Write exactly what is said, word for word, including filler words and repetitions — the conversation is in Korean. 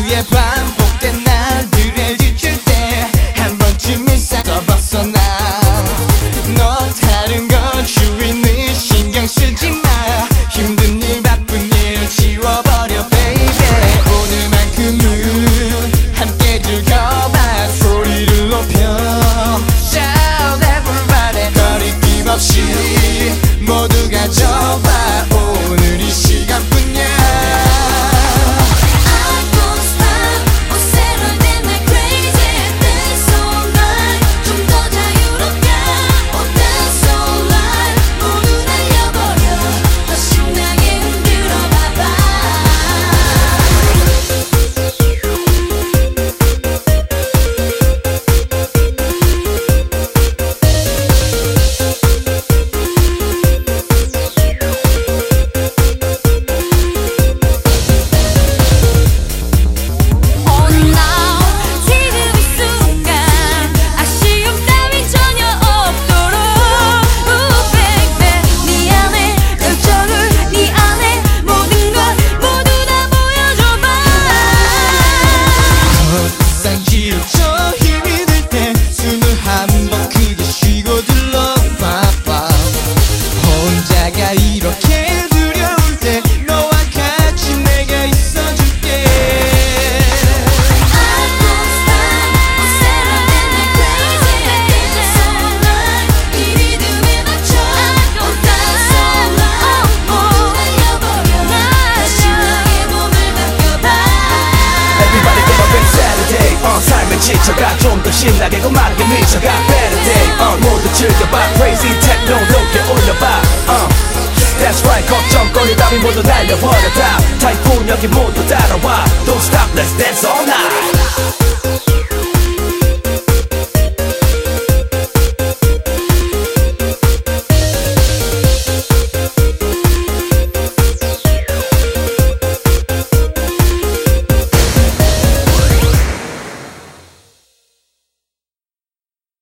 하루에 반복된 날들을 지칠 때 한 번쯤은 싸서 벗어나. 너 다른 건 주위는 신경 쓰지 마. 힘든 일 바쁜 일 지워버려 baby. 오늘만큼은 함께 즐겨봐. 소리를 높여 shout everybody. 거리낌 없이 모두 가져봐. 오늘 이 시간뿐이야. 이렇게 두려울 때 너와 같이 내가 있어줄게. I won't stop, oh Saturday night crazy. So night, 이 리듬에 맞춰. Oh that's so night, 모두 날려버려. 다시 나의 몸을 맡겨봐. Everybody come up in Saturday. 어 삶에 지쳐가 좀 더 신나게 음악에 미쳐가. Better day, 어 모두 즐겨봐. Crazy techno 높게 올려봐. 어 That's right, 걱정거리 따위 모두 날려버려 다. 타이푼 여기 모두 따라와. Don't stop, let's dance all